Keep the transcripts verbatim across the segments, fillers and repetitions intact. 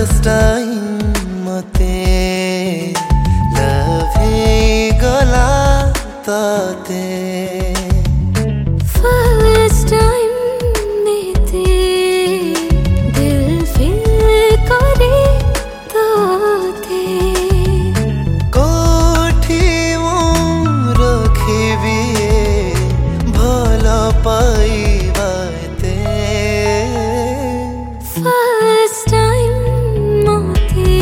first time मते love हे गला ताते फर्स्ट टाइम मेते दिल फिर करे ताते कोठी मु रखिबी भला पाइबाते फर्स्ट टाइम मते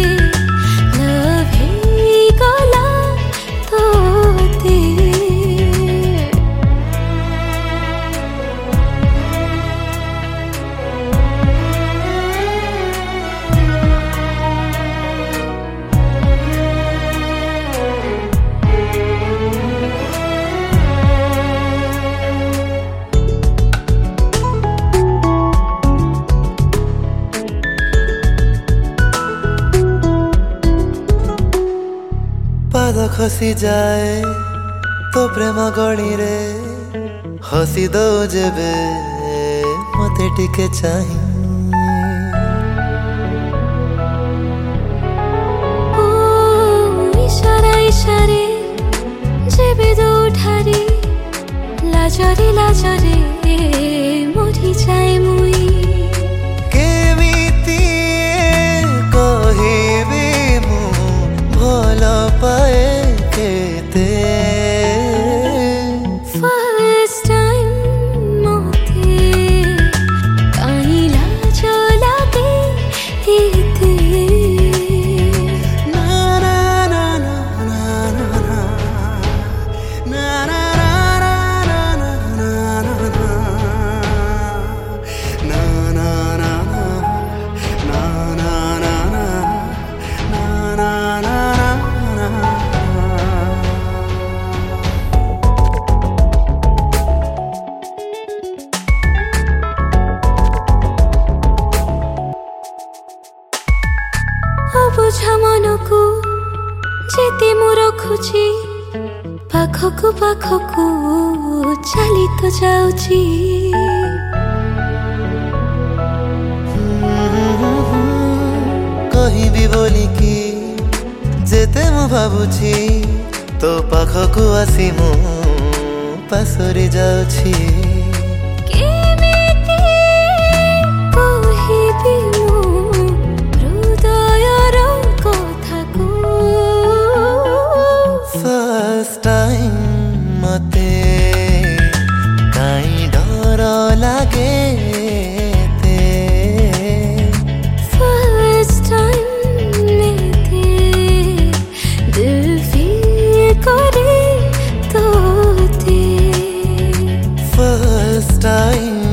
लव हे गला ताते पाद खसी जाए तो प्रेम गणी रे हसी दो जेबे मते टिके चाही ओ इशारा इशारे जेबे दो ठारी लाजरे लाजरे मरी जाए मुई केमिति कहिबी मु भला पाए केते फर्स्ट टाइम मते काई लाज लागे एते ना ना ना ना ना ना ना ना बुझा मनकु जेते मु रखुची पाखकु पाखकु चली तो जाउची कहिबी बोली कि जेते मु भाबुची तो पाखकु आसी मु पासरी जाउची केमिति कहिबी मु हृदयर कथाकु फर्स्ट टाइम मते काई डर लागे ते फर्स्ट टाइम मेते दिल फिर करे ताते फर्स्ट टाइम